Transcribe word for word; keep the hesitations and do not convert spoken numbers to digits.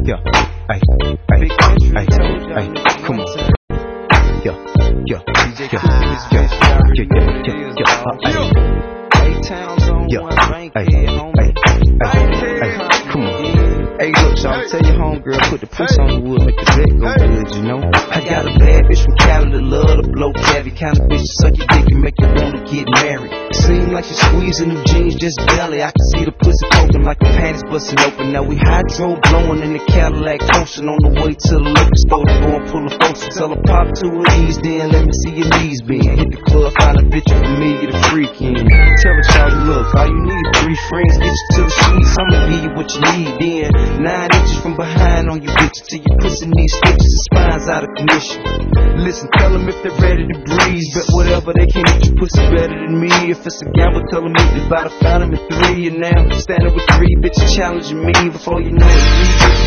Yeah, ay, ay, ay, ay, come on. Yeah, yeah, yeah, yeah, yeah, yeah, yeah, yeah, yeah, yeah, ay, ay, ay, come on. Hey, look, y'all, tell your homegirl, put the puss on the wood, make the bed go good, you know. I got a bad bitch from Cali that love to blow cavi, kind of bitch to suck your dick and make you wanna get married. Seem like she squeezing them jeans just barely. I can see the pussy poking like the panties busting open. Now we hydro blowing in the Cadillac Ocean on the way to the liquor store to go and pull a folks. Tell her pop to her knees, then let me see your knees bend. Hit the club, find a bitch for me, get a freak in. Tell her, y'all, look, all you need is three friends, get you to the streets. I'ma give you what you need, then nine inches from behind on you bitches till your pussy needs stitches and spines out of commission. Listen, tell them if they're ready to breathe, but whatever, they can't get your pussy better than me. If it's a gamble, tell them if they about to find them at three. And now I'm standing with three bitches challenging me. Before you know it, three bitches